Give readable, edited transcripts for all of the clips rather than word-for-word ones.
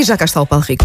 E já cá está o Paulo Rico.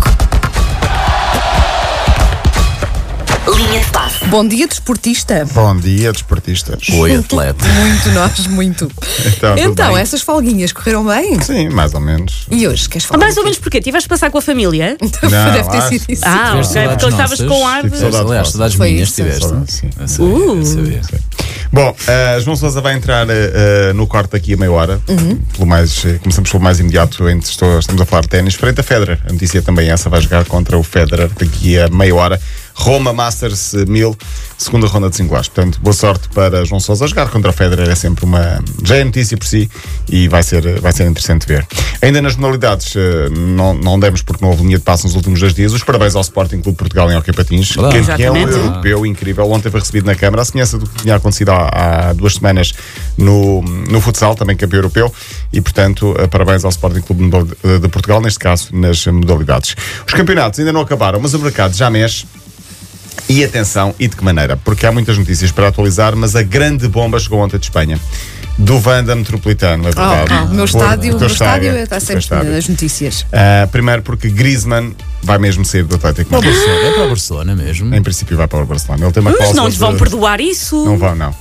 Linha de passe. Bom dia, desportista. Bom dia, desportistas. Oi, atleta. Muito, nós, muito. Tudo bem? Essas folguinhas correram bem? Sim, mais ou menos. E hoje, queres falar? Mais ou menos porque tiveste de passar com a família? Não, Deve ter acho. sido isso. Ah, Tiveste ok, porque saudades estavas nossas? com ar de... Tive saudades Aliás, vossas. saudades Foi minhas isso. tiveste. Sim. Eu sabia. Bom, João Sousa vai entrar no corte daqui a meia hora. Começamos pelo mais imediato. Estamos a falar de ténis. Frente a Federer. A notícia é também essa. Vai jogar contra o Federer daqui a meia hora. Roma Masters 1000, segunda ronda de singulares. Portanto, boa sorte para João Sousa. Jogar contra o Federer é sempre já é notícia por si e vai ser interessante ver. Ainda nas modalidades, não demos porque não houve linha de passe nos últimos 2 dias. Os parabéns ao Sporting Clube de Portugal em Hockey Patins. Campeão Exatamente. europeu, incrível. Ontem foi recebido na Câmara, a semelhança do que tinha acontecido há 2 semanas no futsal, também campeão europeu. E, portanto, parabéns ao Sporting Clube de Portugal, neste caso, nas modalidades. Os campeonatos ainda não acabaram, mas o mercado já mexe. E atenção, e de que maneira? Porque há muitas notícias para atualizar, mas a grande bomba chegou ontem de Espanha. Do Wanda Metropolitano, é verdade. O meu estádio está o sempre estádio. nas notícias. Primeiro porque Griezmann vai mesmo sair do Atlético Para o Madrid. Barcelona, é para o Barcelona mesmo. Em princípio vai para o Barcelona. Ele tem uma Mas cláusula não lhes vão de- perdoar isso? Não vão, não.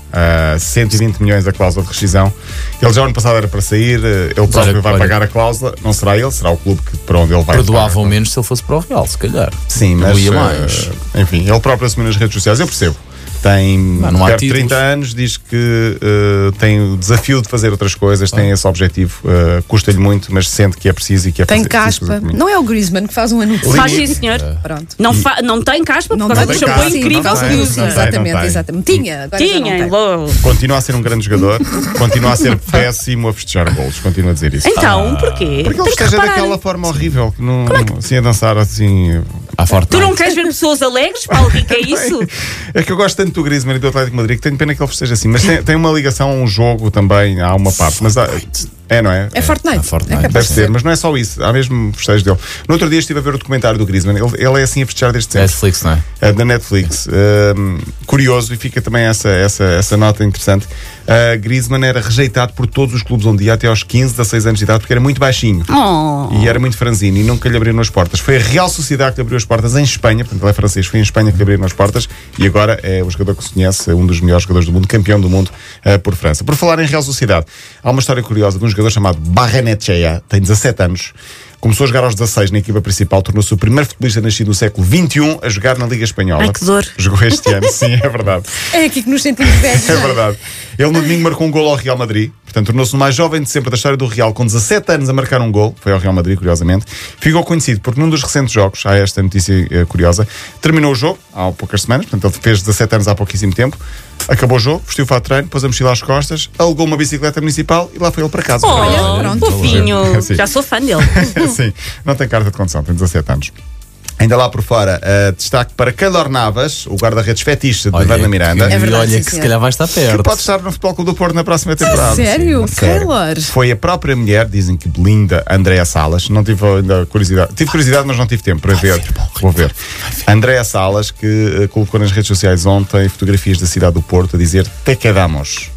120 milhões a cláusula de rescisão. Ele já ano passado era para sair, ele próprio vai olha, pagar a cláusula. Não será ele, será o clube para onde ele vai. Perdoavam menos se ele fosse para o Real, se calhar. Sim, Não mas ia mais. enfim, ele próprio assumiu nas redes sociais, eu percebo. Tem não há perto de títulos. 30 anos, diz que tem o desafio de fazer outras coisas, tem esse objetivo, custa-lhe muito, mas sente que é preciso e que é Tem preciso caspa. fazer comigo. Não é o Griezmann que faz um anúncio. Faz sim, senhor. Pronto. Não tem caspa por Não causa tem do shampoo caspa, incrível não que tem, usa. não tem. Exatamente. Tinha, agora já não Tinha, tem. logo. Continua a ser um grande jogador, continua a ser péssimo a festejar golos, continua a dizer isso. Então, porquê? Porque ele Tem que festeja reparar. daquela forma horrível, que não, assim a dançar assim. À forte. Tu não queres ver pessoas alegres, Paulo Rico, é isso? É que eu gosto tanto do Griezmann e do Atlético de Madrid que tenho pena que ele festeja assim, mas tem uma ligação a um jogo também, há uma parte, mas não é? É Fortnite. Fortnite. É capaz Deve de ser, mas não é só isso, há mesmo festejos dele. No outro dia estive a ver o documentário do Griezmann, ele é assim a festejar desde sempre. Netflix, não é? Da Netflix. Curioso, e fica também essa nota interessante. Griezmann era rejeitado por todos os clubes onde ia até aos 15, 16 anos de idade, porque era muito baixinho. Oh. E era muito franzino e nunca lhe abriram as portas. Foi a Real Sociedade que lhe abriu as portas em Espanha, portanto ele é francês, foi em Espanha que lhe abriram as portas e agora é o jogador que se conhece, um dos melhores jogadores do mundo, campeão do mundo por França. Por falar em Real Sociedade, há uma história curiosa de um jogador chamado Barrenechea, tem 17 anos. Começou a jogar aos 16 na equipa principal, tornou-se o primeiro futebolista nascido no século XXI a jogar na Liga Espanhola. Ai, que dor. Jogou este ano, sim, é verdade. É aqui que nos sentimos velhos. É verdade. Ele no domingo marcou um gol ao Real Madrid. Portanto, tornou-se o mais jovem de sempre da história do Real, com 17 anos a marcar um gol. Foi ao Real Madrid, curiosamente. Ficou conhecido porque num dos recentes jogos, há esta notícia curiosa, terminou o jogo há poucas semanas. Portanto, ele fez 17 anos há pouquíssimo tempo. Acabou o jogo, vestiu o fato de treino, pôs a mochila às costas, alugou uma bicicleta municipal e lá foi ele para casa. Olha, pronto. fofinho. Sim. Já sou fã dele. Sim, não tem carta de condução, tem 17 anos. Ainda lá por fora, destaque para Keylor Navas, o guarda-redes fetiche de Wanda Miranda. É verdade, olha sim, que se senhor. calhar vai estar Que perto. pode estar no Futebol Clube do Porto na próxima temporada. Sério? Sim, a sério. Keylor? Foi a própria mulher, dizem que linda, Andréa Salas. Não tive ainda curiosidade. Tive curiosidade, mas não tive tempo para ver. Vou ver. Andréa Salas, que colocou nas redes sociais ontem fotografias da cidade do Porto a dizer te quedamos.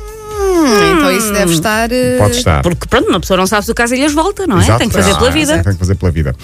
Então isso deve estar. Pode estar. Porque, pronto, uma pessoa não sabe se o caso ilhas volta, não é? Exato. Tem que fazer pela vida. Tem que fazer pela vida.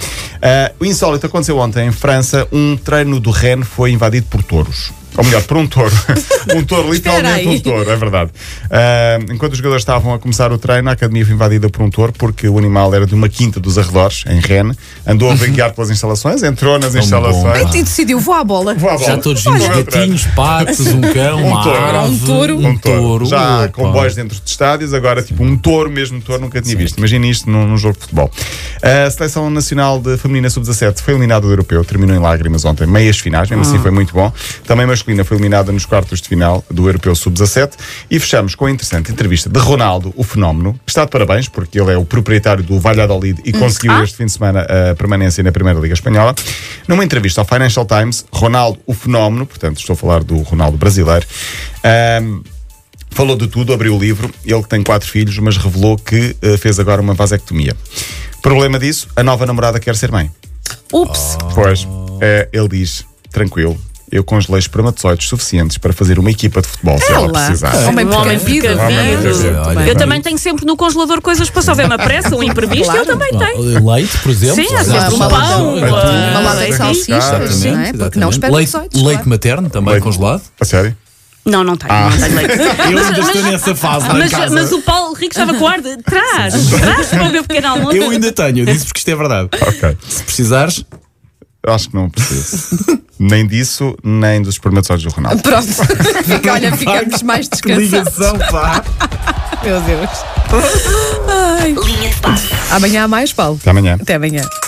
O insólito aconteceu ontem em França. Um treino do Rennes foi invadido por touros. Ou melhor, por um touro. Um touro, literalmente Espera aí. um touro, é verdade. Enquanto os jogadores estavam a começar o treino, a academia foi invadida por um touro, porque o animal era de uma quinta dos arredores, em Rennes. Andou a vaguear pelas instalações, entrou nas Tão instalações. bom, E decidiu, vou à bola. Vou à bola. Já todos vimos Olha, gatinhos, patos, um cão, Um uma touro. ave, Um touro. Um touro. Já Opa. com bois dentro de estádios, agora tipo um touro, mesmo touro, nunca tinha visto. Imagina isto num jogo de futebol. A Seleção Nacional de Feminina Sub-17 foi eliminada do Europeu, terminou em lágrimas ontem, meias finais, mesmo assim foi muito bom. Também masculina foi eliminada nos quartos de final do Europeu Sub-17 e fechamos com a interessante entrevista de Ronaldo, o fenómeno, que está de parabéns porque ele é o proprietário do Valladolid e conseguiu este fim de semana a permanência na Primeira Liga Espanhola. Numa entrevista ao Financial Times, Ronaldo, o fenómeno, portanto estou a falar do Ronaldo brasileiro, falou de tudo, abriu o livro. Ele tem 4 filhos, mas revelou que fez agora uma vasectomia. Problema disso, a nova namorada quer ser mãe. Ups. Pois, ele diz, tranquilo, Eu congelei espermatozoides suficientes para fazer uma equipa de futebol, se ela Ela, precisasse. homem Um homem precavido. precavido. Olha, Eu também tenho sempre no congelador coisas para se houver uma pressa, um imprevisto, Claro. eu também tenho. Leite, por exemplo. Sim, há sempre uma um pão. Uma lata de leite. salsichas, Exatamente, não é? Porque não Leite, espermatozoides. leite claro. materno, também Leite. congelado. A sério? Não, não tenho, não tenho leite. Eu ainda estou nessa fase lá em casa. Mas o Paulo Rico estava com ar de traz para o meu pequeno almoço. Eu ainda tenho, eu disse porque isto é verdade. Ok. Se precisares, Eu acho que não preciso. Nem disso, nem dos espermatozoides do Ronaldo. Pronto. Olha, ficamos mais que descansados. ligação, pá. Meu Deus. Linha de passe. Amanhã há mais, Paulo. Até amanhã. Até amanhã.